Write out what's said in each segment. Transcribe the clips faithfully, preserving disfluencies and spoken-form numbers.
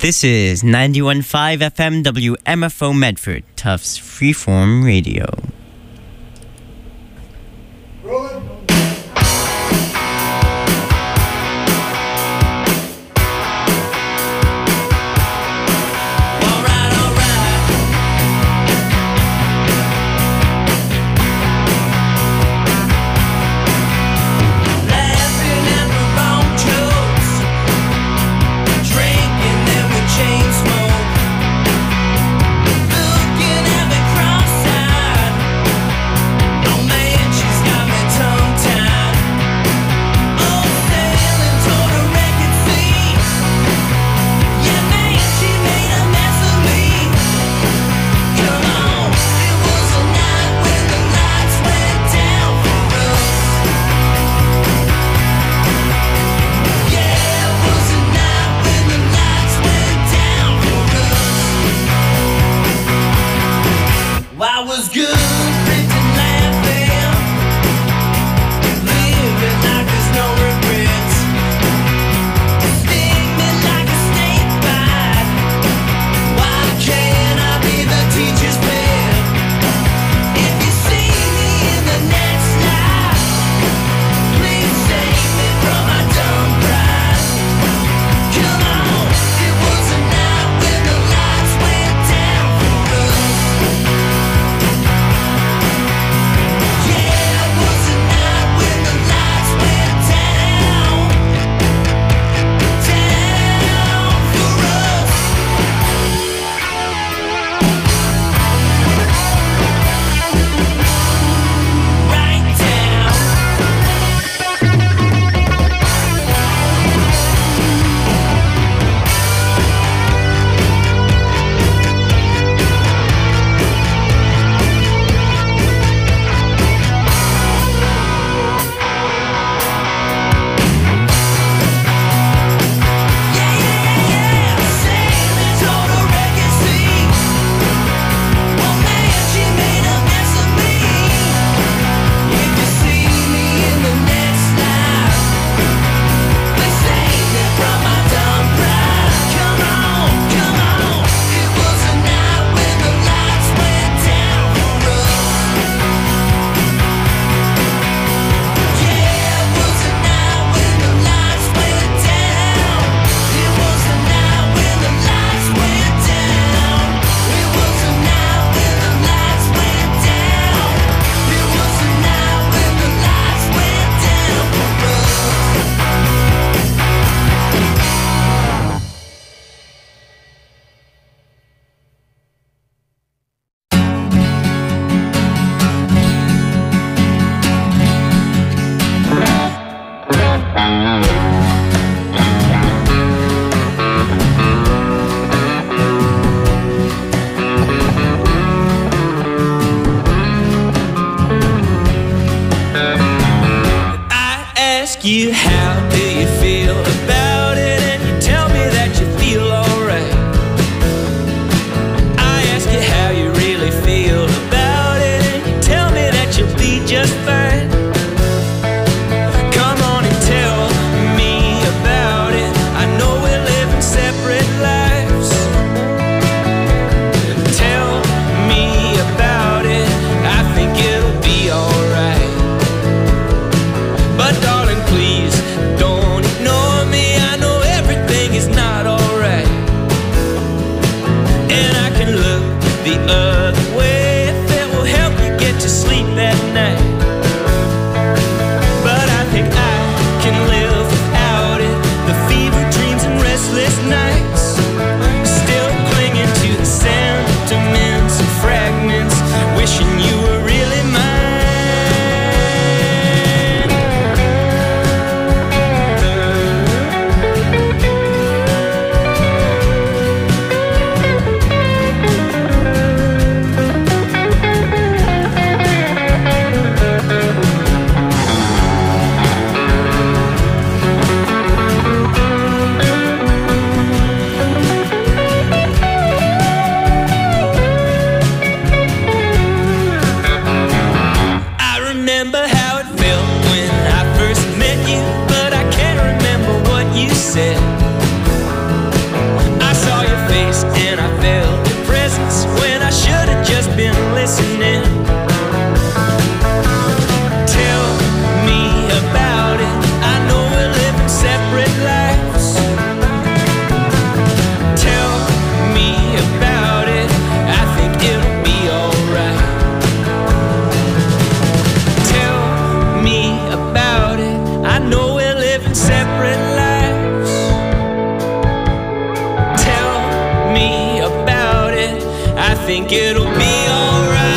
This is ninety-one point five F M W M F O Medford, Tufts Freeform Radio. You, how do you feel about it? And you tell me that you feel alright. I ask you how you really feel about it, and you tell me that you'll be just fine. Come on and tell me about it. I know we're living separate lives. Tell me about it. I think it'll be alright. But darling, please when I should have just been listening. Tell me about it. I know we're living separate lives. Tell me about it. I think it'll be alright. Tell me about it. I know we're living separate lives. Tell me about it. I think it'll be alright.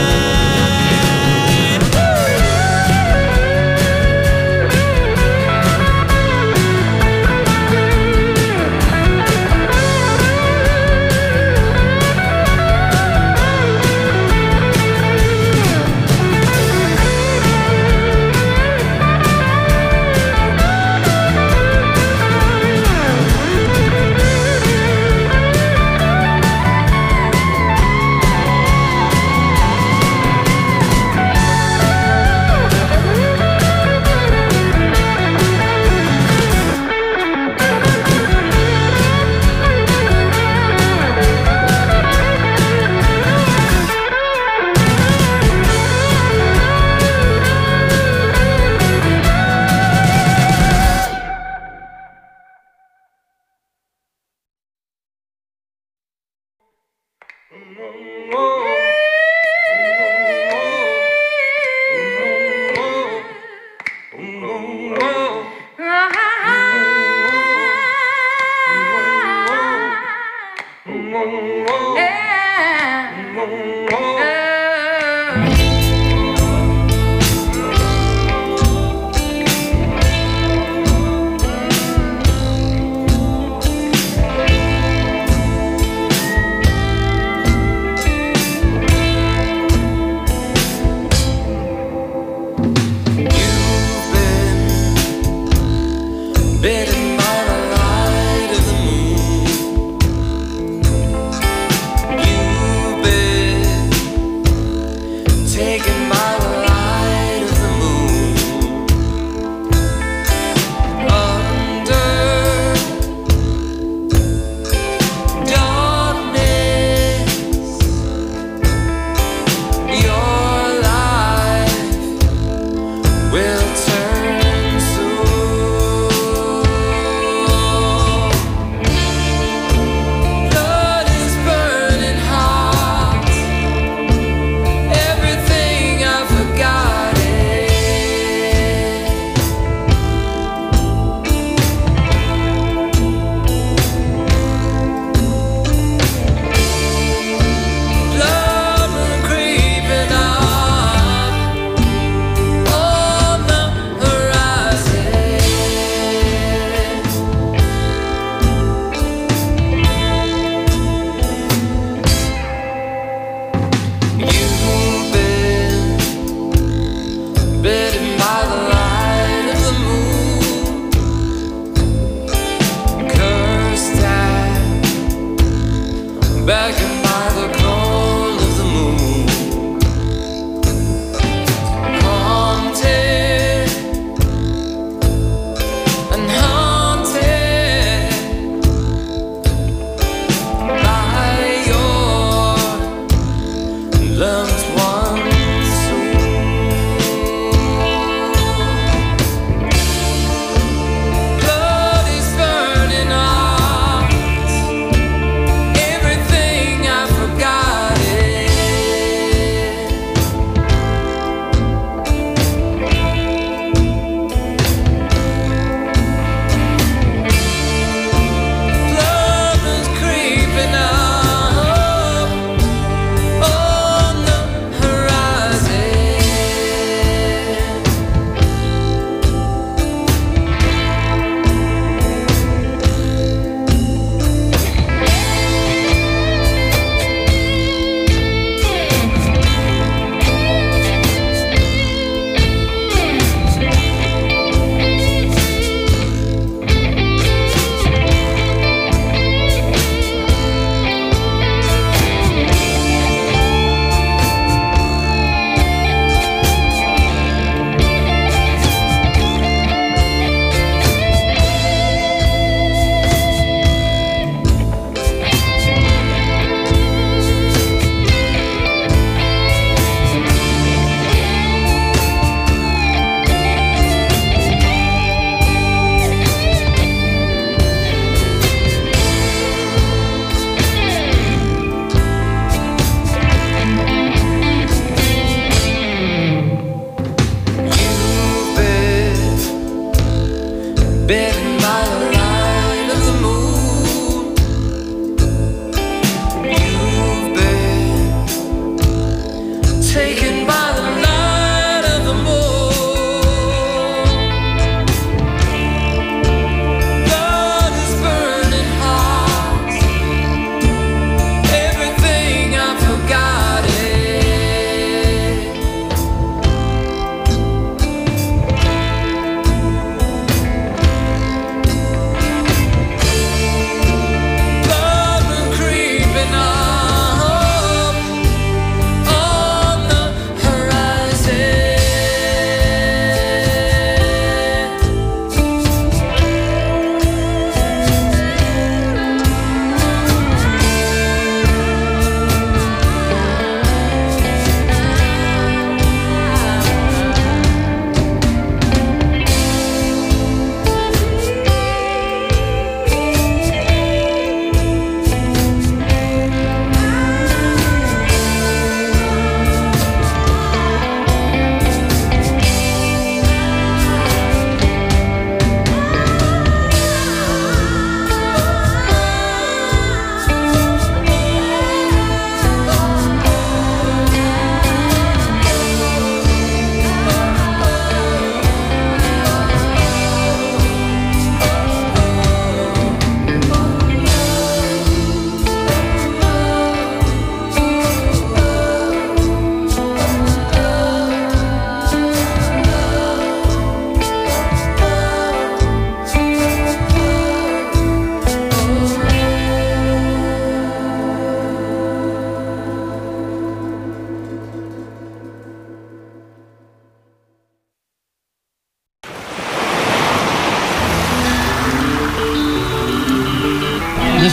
Bitten by the light of the moon. You've been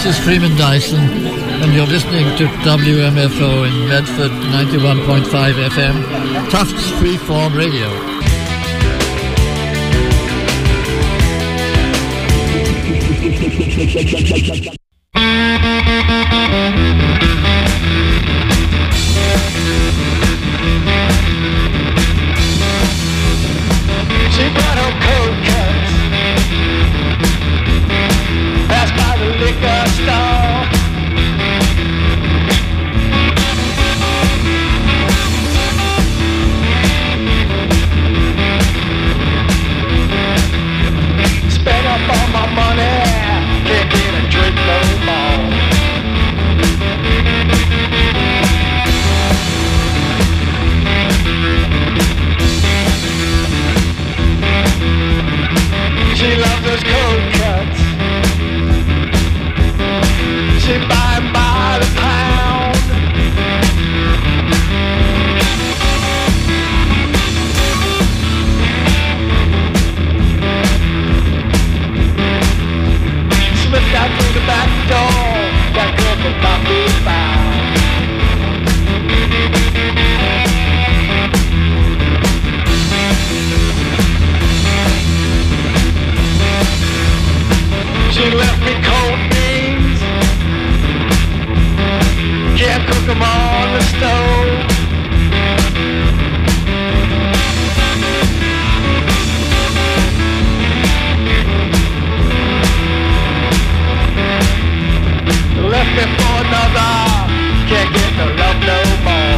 This is Freeman Dyson, and you're listening to W M F O in Medford, ninety-one point five F M, Tufts Freeform Radio. She brought her cold cuts, passed by the liquor store. Spent up all my money, can't get a drink no more. She loves those cold cuts. She buy 'em by the pound. Slipped out through the back door. That girl could not be found. She left me cold beans. Can't cook 'em on the stove. Left me for another. Can't get no love no more.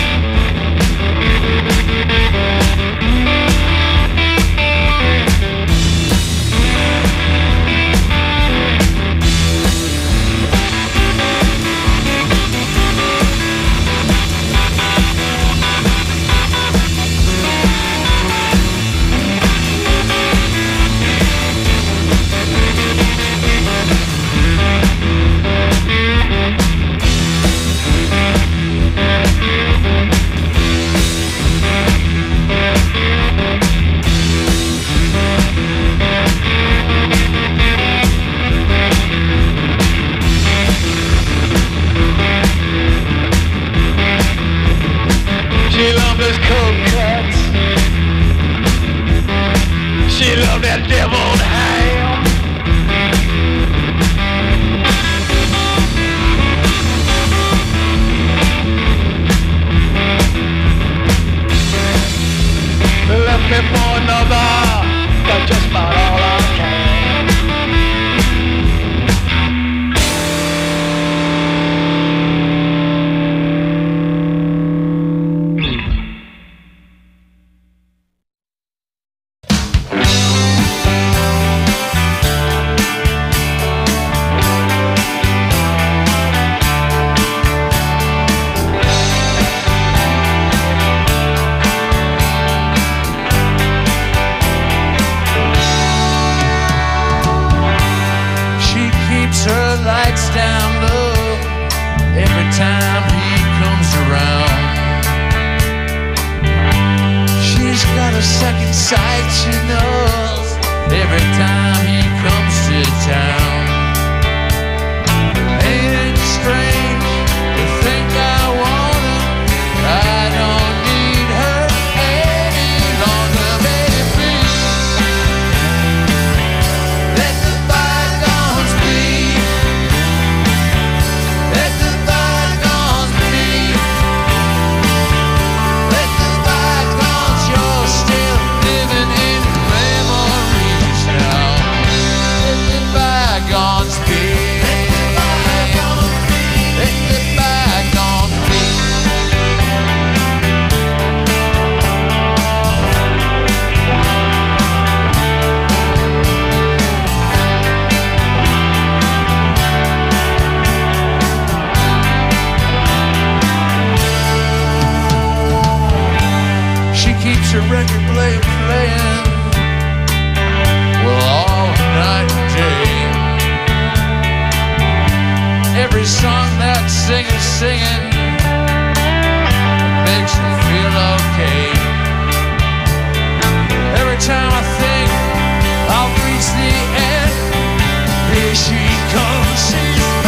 She loved those cold cuts. She loved that deviled ham. Left me for another. Got just about all I can. Here she comes.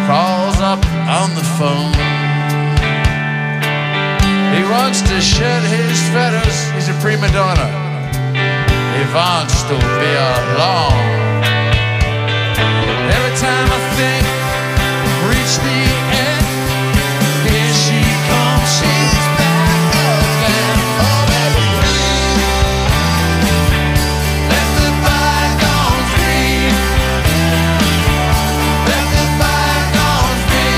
crawls up on the phone. He wants to shed his feathers, he's a prima donna. He wants to be alone. Every time I think reach the end, here she comes, she's back again. Oh baby, let the bygones be. Let the bygones be.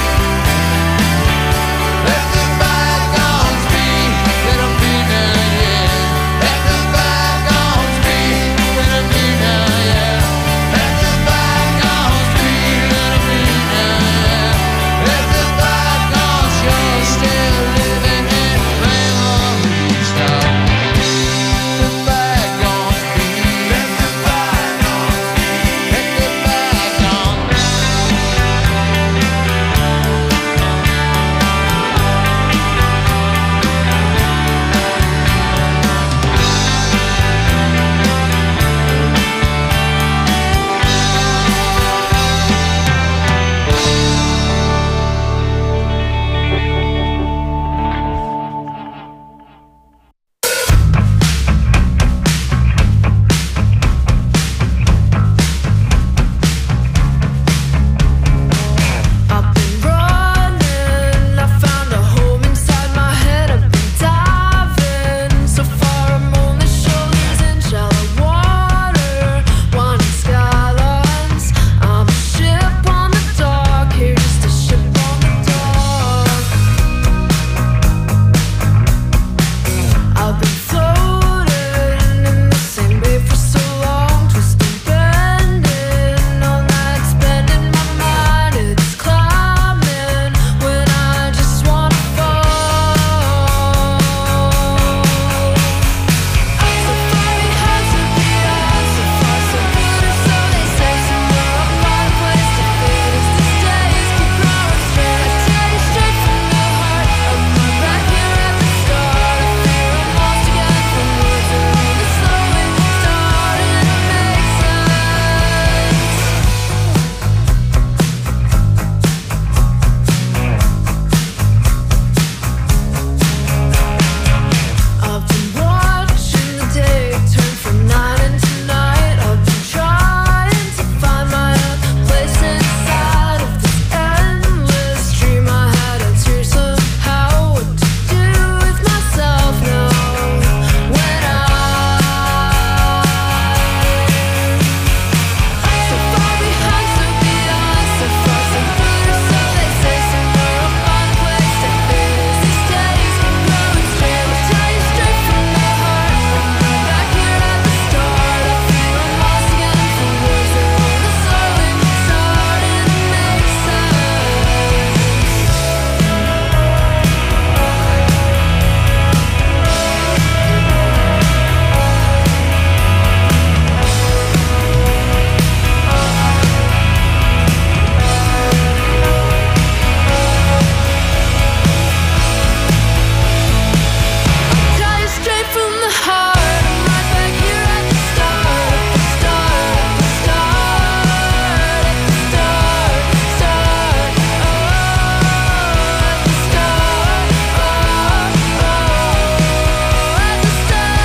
Let the bygones be. Let them be now, yeah. Let the bygones be. Let them be now, yeah. Let the bygones be. Let them be now, yeah. Let the bygones, you're still living in memories now. Let the bygones be. Let the bygones be. Let the bygones. I've been running, I found a home inside my head. I've been diving so far, I'm only shoulders in shallow water, winding skylines. I'm a ship on the dock, here just a ship on the dock. I've been floating in the same bay for so long, twisting, bending, all night spending my mind. It's climbing when I just wanna fall. So far behind, so beyond, so far so good, or so they say. Somewhere I'll find a place to fit as these days keep growing straight. I tell you straight from the heart, I'm right back here at the start. I fear I'm lost again from words that only slowly starting to make sense. I've been watching the day turn from night into night. I've been trying to find my own place inside of this endless dream I had. It's here somehow. What to do with myself now when I so far behind, so beyond, so far so good, or so they say. Somewhere I'll find a place to fit as these days keep growing straight. I'll tell you straight from the heart, I'm right back here at the start. I fear I'm lost again for words that only slowly starting to make sense. Tell you straight from the heart, I'm right back here at the start, at the start, at the start, at the start, start, oh, at the start, oh, oh, at the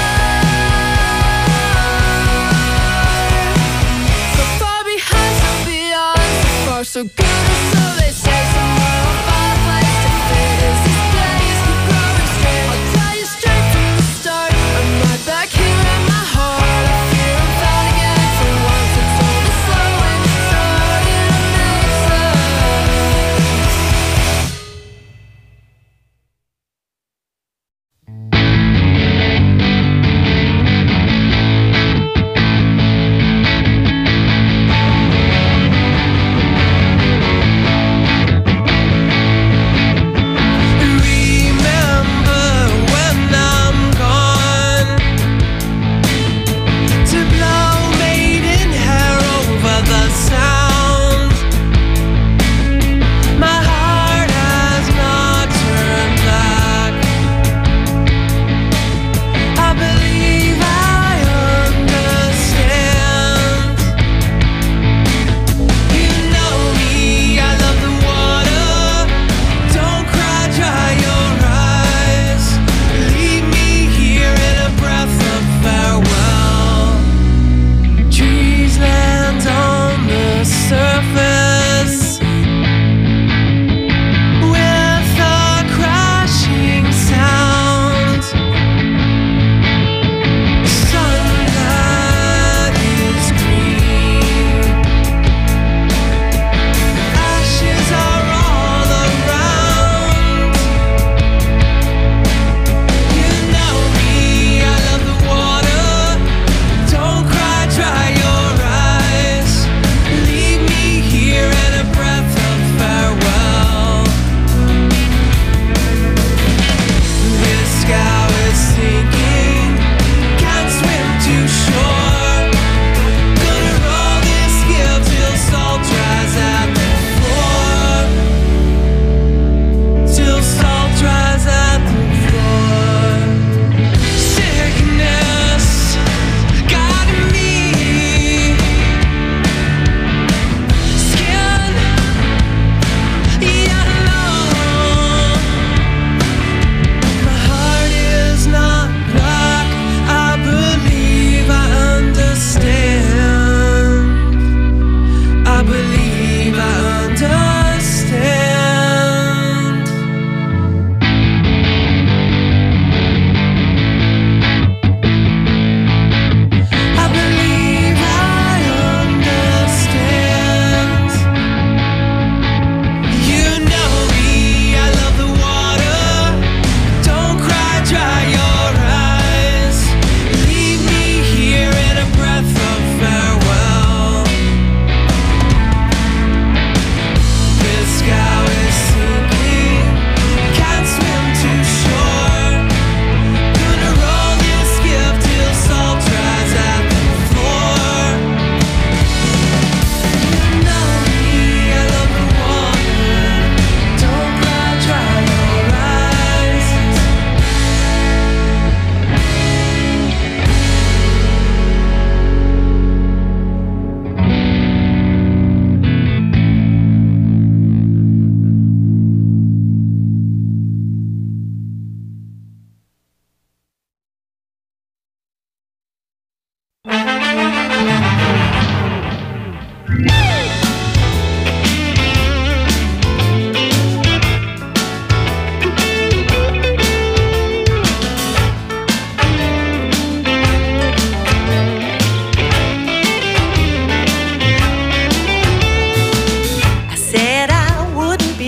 start. So far behind, so beyond, so far so good, or so they say. Somewhere I'll find a place to fit as these days keep growing straight. I'll tell you straight from the start, I'm right back here at my heart. I fear I'm found again for once. It's only slowly starting to make sense.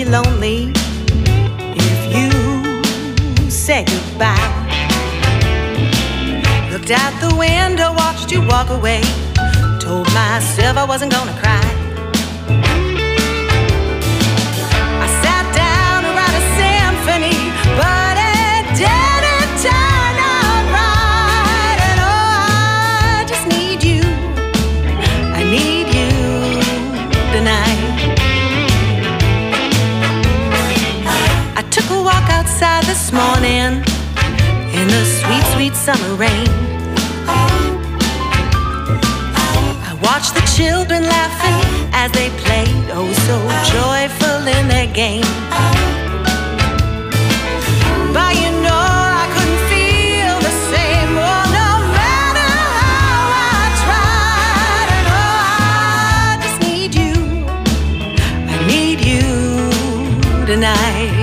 be lonely if you say goodbye. Looked out the window, watched you walk away. Told myself I wasn't gonna cry. I sat down to write a symphony, but it didn't turn out right. And oh, I just need you. I need you tonight. I took a walk outside this morning in the sweet, sweet summer rain. I watched the children laughing as they played, oh so joyful in their game. But you know I couldn't feel the same, oh no matter how I tried. And oh, I just need you, I need you tonight.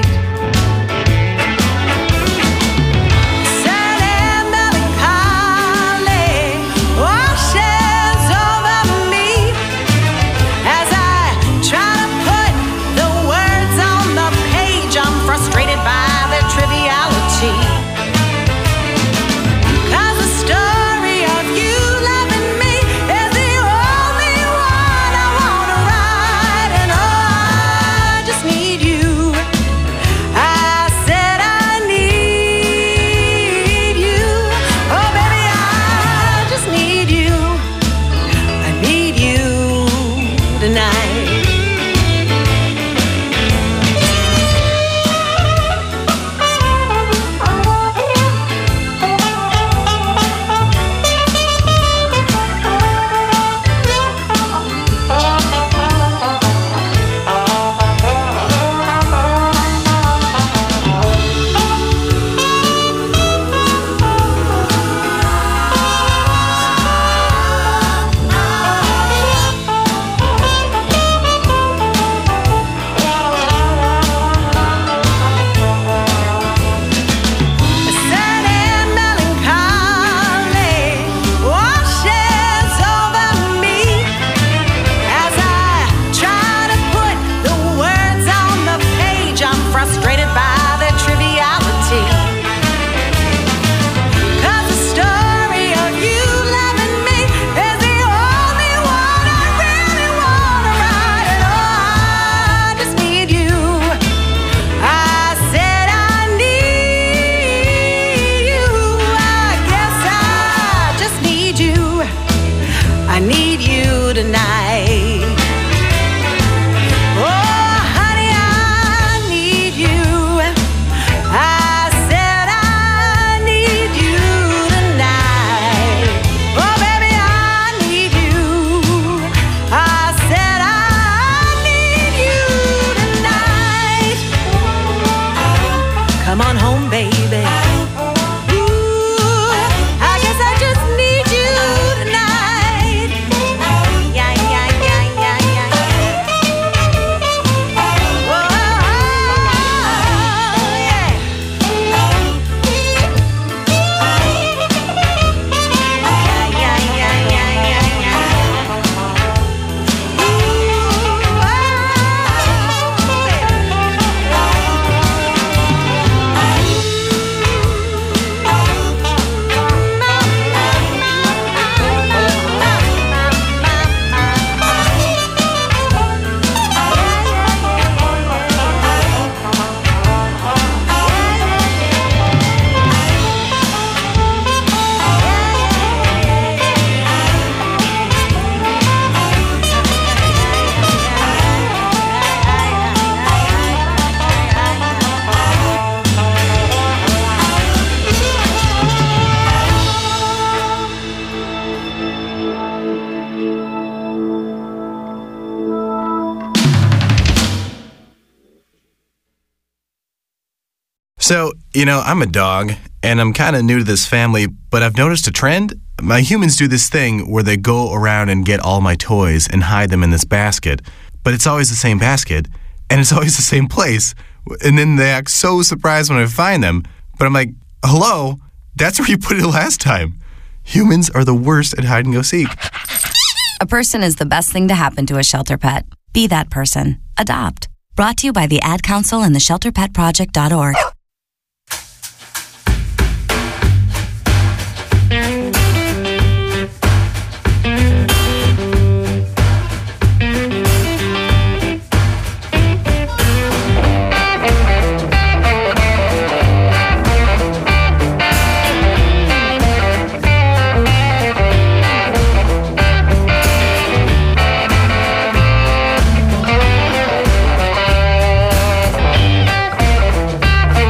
So, you know, I'm a dog, and I'm kind of new to this family, but I've noticed a trend. My humans do this thing where they go around and get all my toys and hide them in this basket, but it's always the same basket, and it's always the same place, and then they act so surprised when I find them, but I'm like, hello, that's where you put it last time. Humans are the worst at hide and go seek. A person is the best thing to happen to a shelter pet. Be that person. Adopt. Brought to you by the Ad Council and the shelter pet project dot org. Thank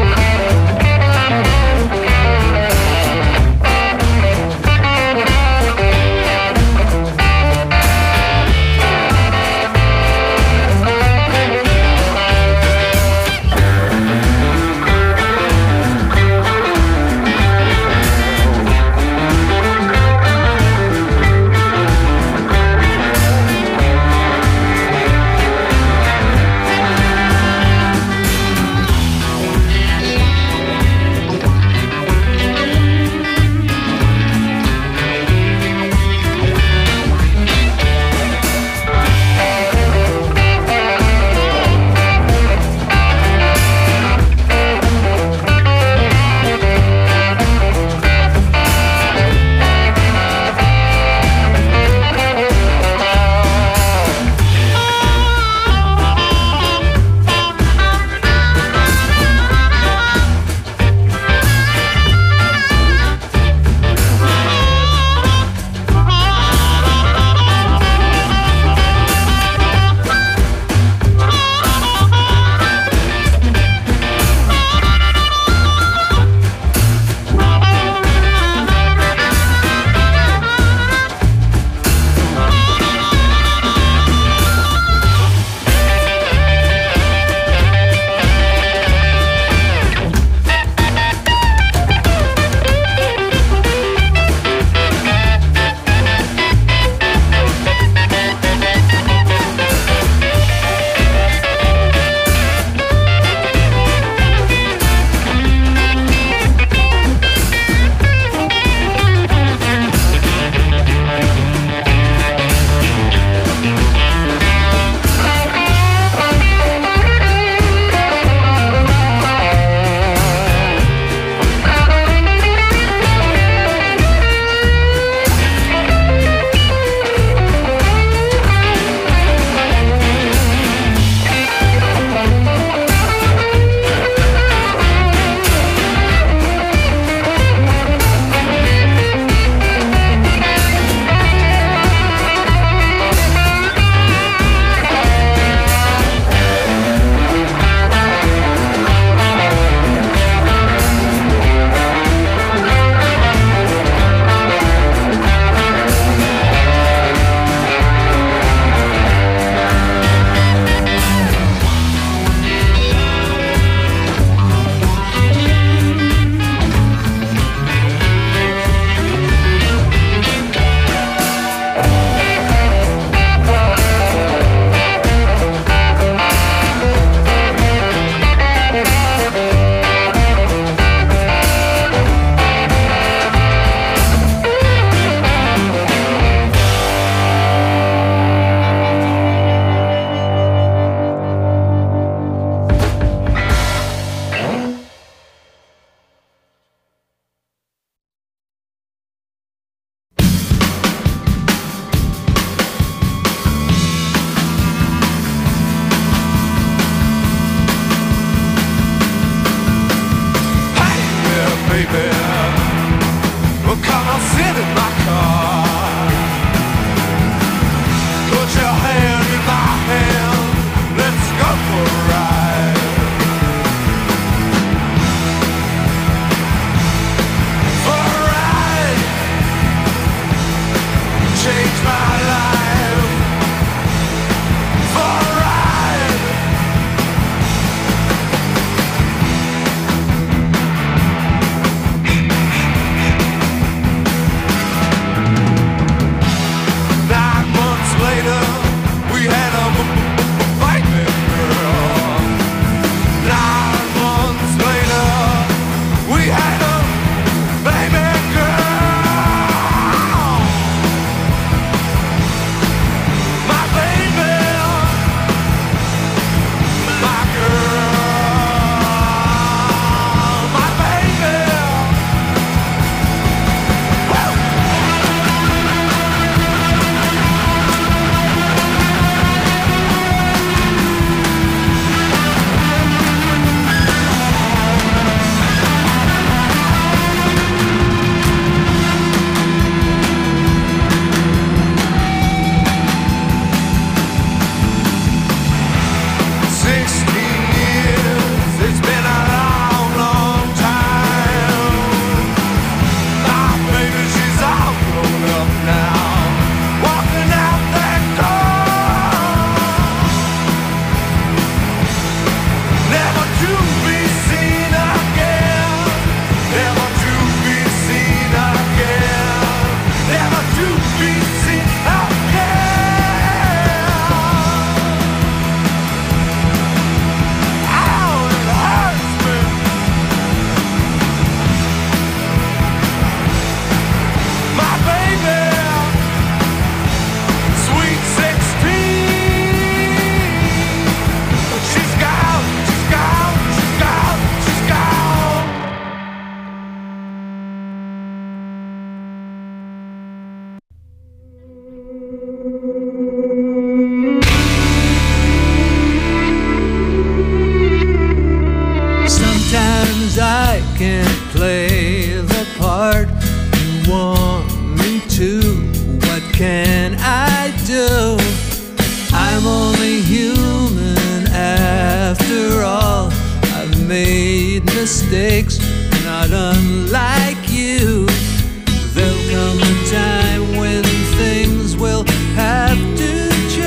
can't play the part you want me to. What can I do? I'm only human after all. I've made mistakes, not unlike you. There'll come a time when things will have to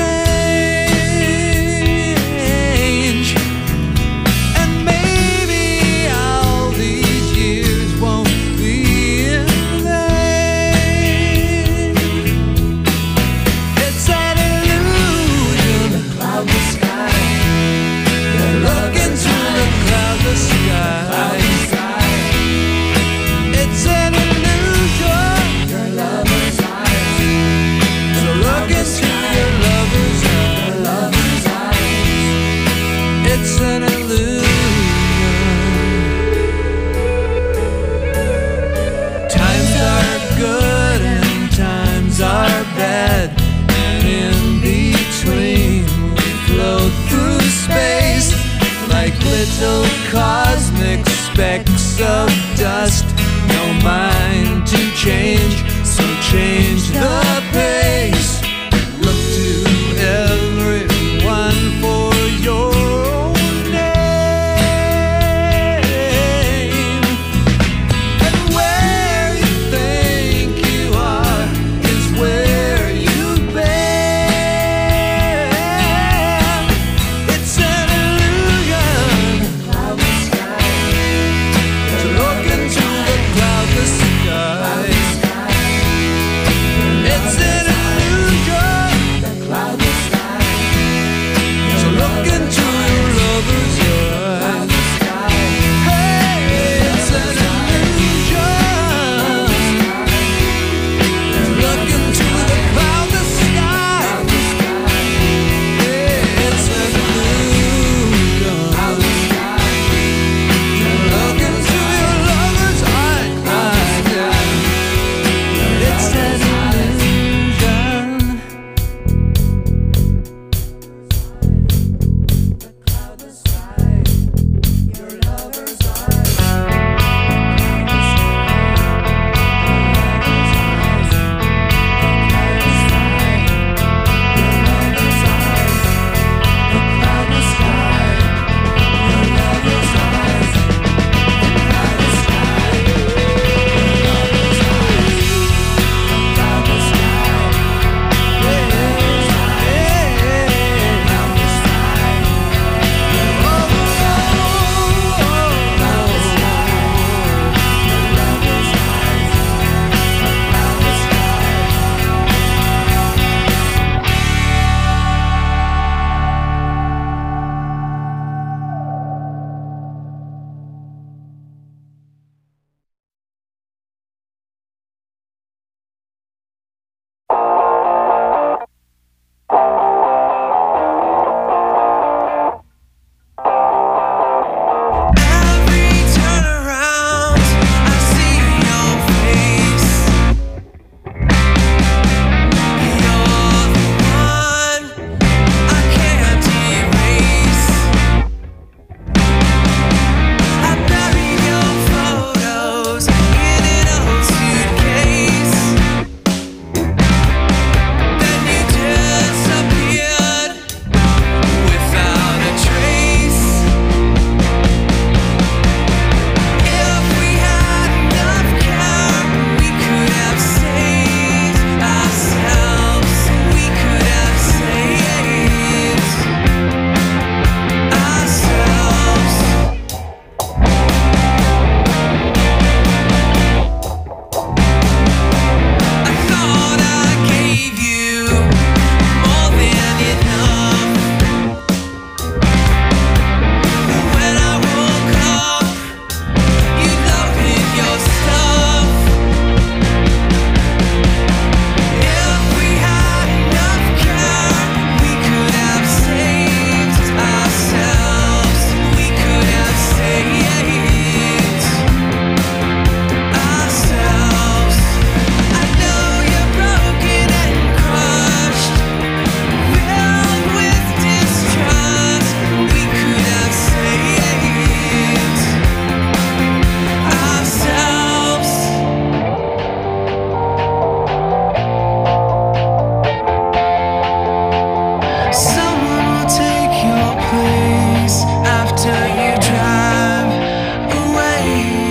change. And maybe all these years won't be in vain. It's an illusion, the cloudless sky. Look into the cloudless sky. It's an illusion, your lover's eyes. So look into your lover's eyes. It's an illusion. Times are good and times are bad, and in between we float through space like little cosmic specks of dust. No mind to change, so change the pace. Look to everyone for your own name. And where you think you are is where you've been. It's an illusion, cloudless sky. So look after you drive away.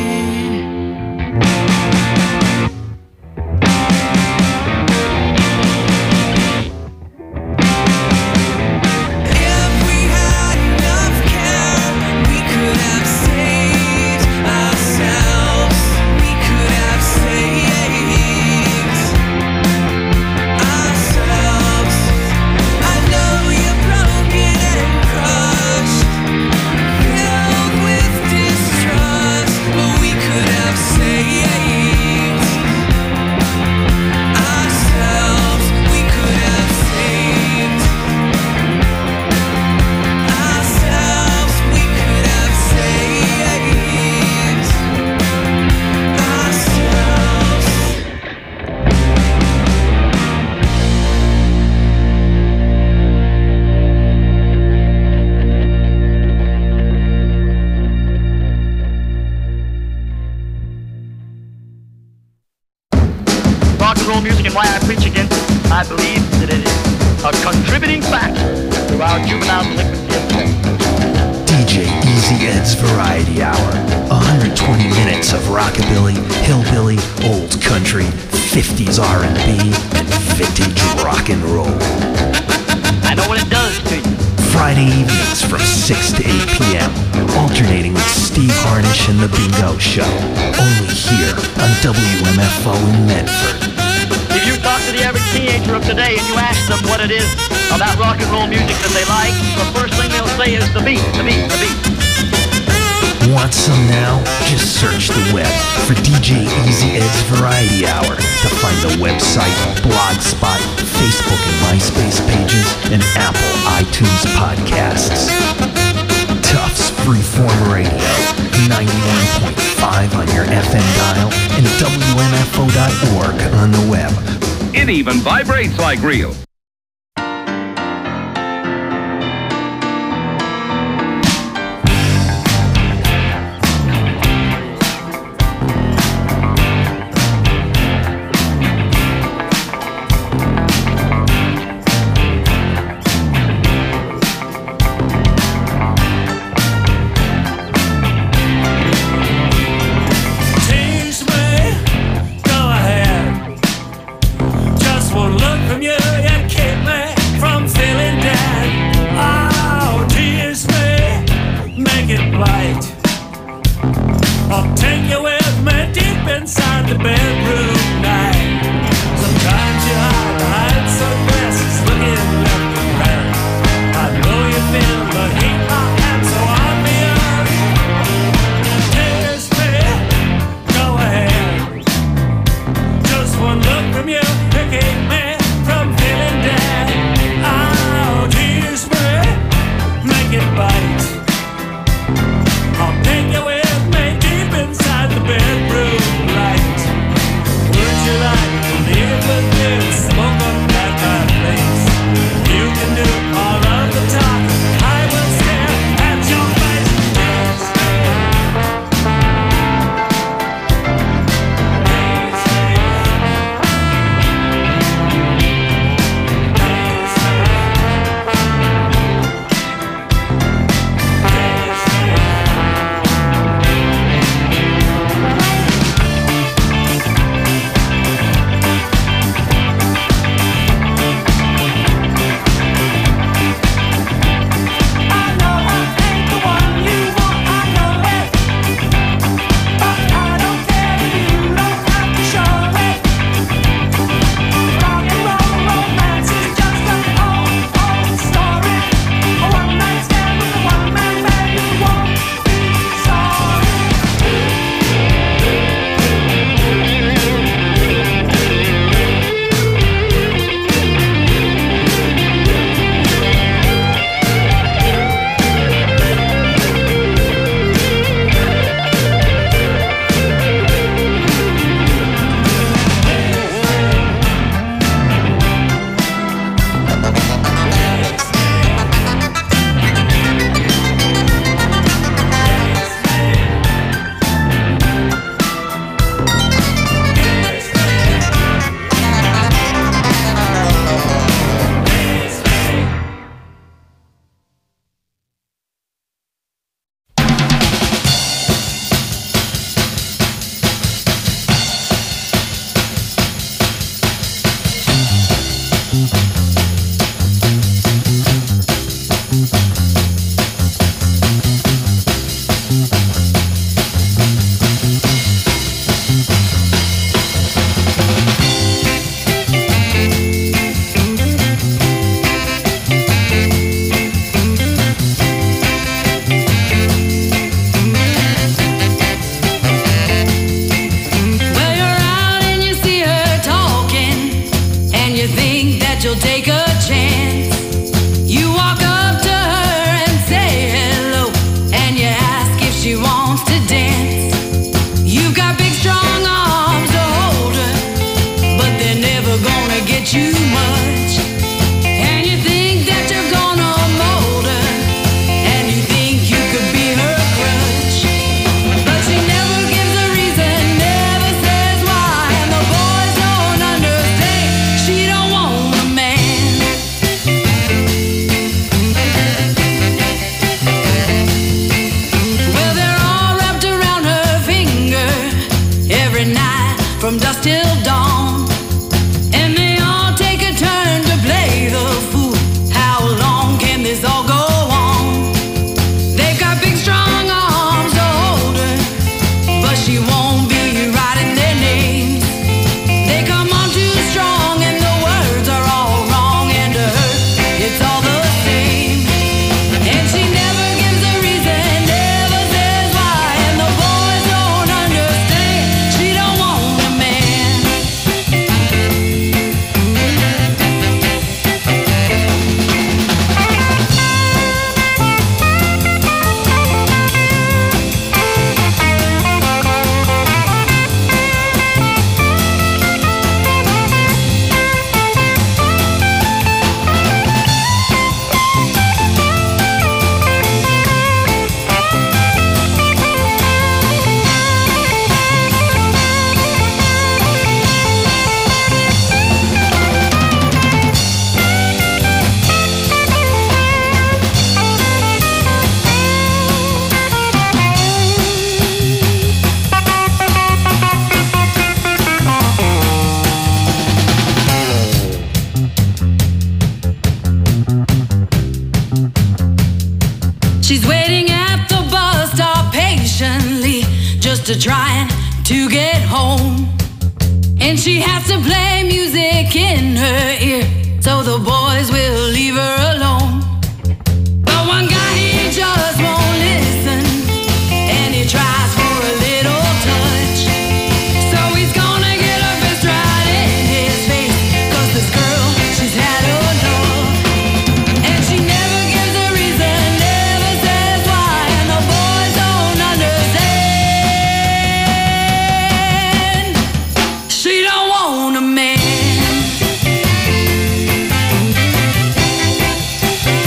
If we had enough care, we could have saved ourselves. We could have saved ourselves. I know you're broken and crushed, filled with distrust, but we could have saved ourselves. We could have saved ourselves. We could have saved ourselves. Rock and roll music and why I preach against it. I believe that it is a contributing factor to our juvenile delinquency and crime. D J Easy Ed's Variety Hour. one hundred twenty minutes of rockabilly, hillbilly, old country, fifties R and B, and vintage rock and roll. I know what it does to you. Friday evenings from six to eight p.m. Alternating with Steve Harnish and The Bingo Show. Only here on W M F O in Medford. If you talk to the average teenager of today and you ask them what it is about rock and roll music that they like, the first thing they'll say is the beat, the beat, the beat. Want some now? Just search the web for D J Easy Ed's Variety Hour to find the website, Blogspot, Facebook and MySpace pages, and Apple iTunes podcasts. Tufts Freeform Radio, ninety-one point five on your F M dial and W M F O dot org on the web. It even vibrates like real. Tease me, go ahead. Just one look from you, you keep me from feeling dead. Oh, tease me, make it light. I'll take you with me deep inside the bedroom night. Sometimes you hide behind sunglasses, looking left and right. I know you feel the heat, I am so obvious. Tease me, go ahead. Just one look from you, you keep me from feeling dead. Oh, tease me, make it bite. I'll take you with me deep inside the bedroom light. are trying to get home, and she has to play music in her ear so the boys will leave her alone. But one guy, he just won't listen, and he tries for a little touch. So he's gonna get her fist right in his face, 'cause this girl, she's had enough. And she never gives a reason, never says why, and the boys don't understand. She don't want a man.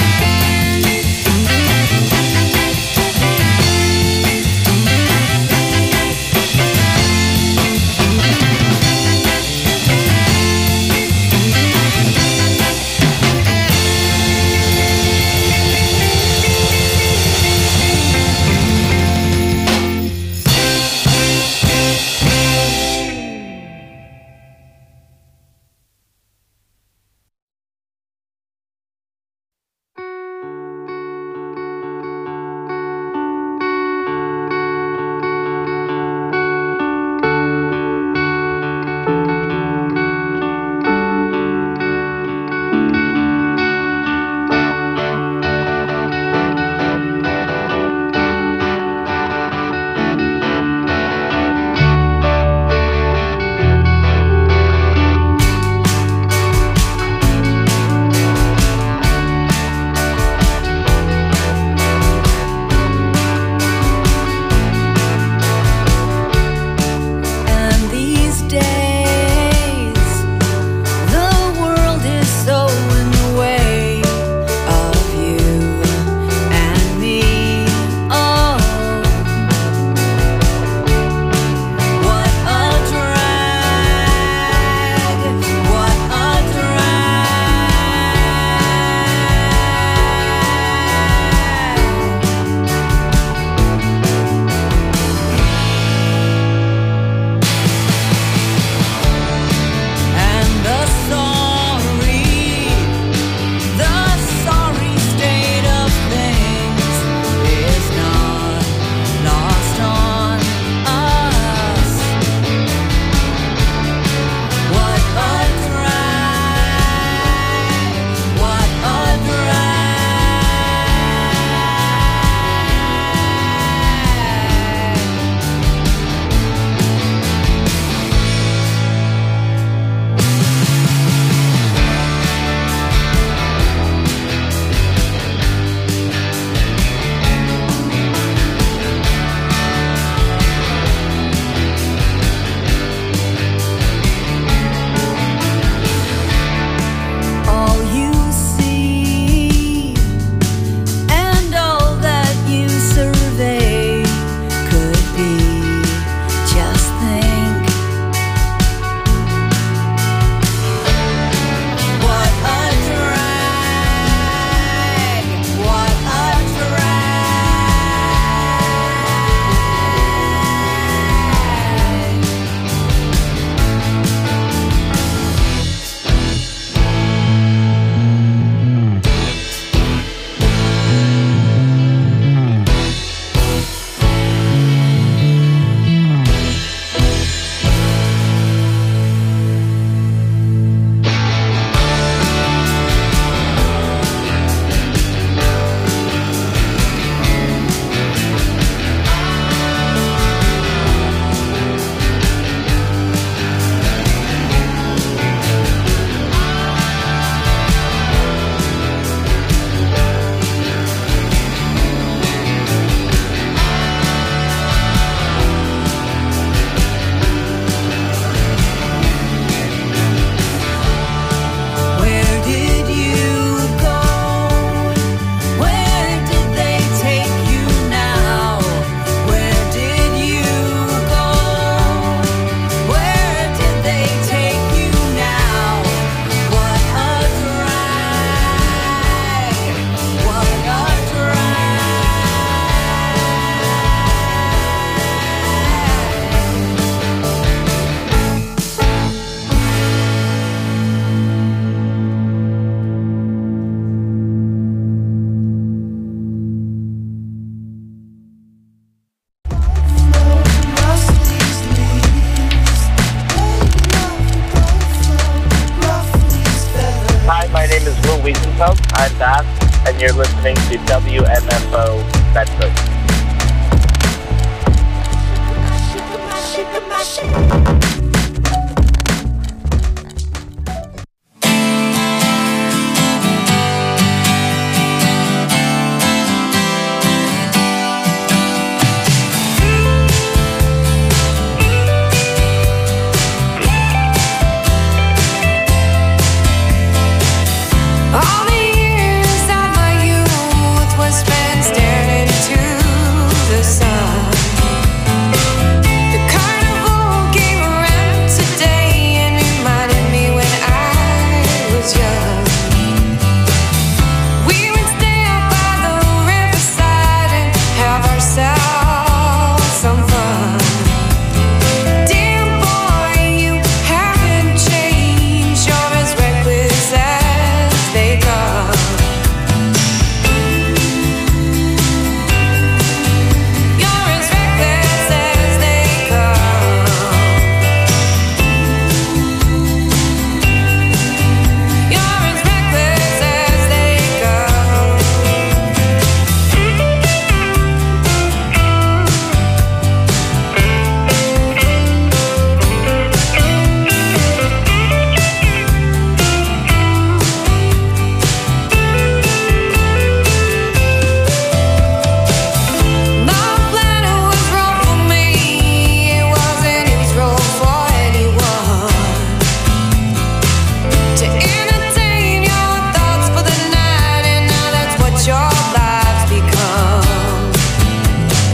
Tufts, and you're listening to W M F O Bedford.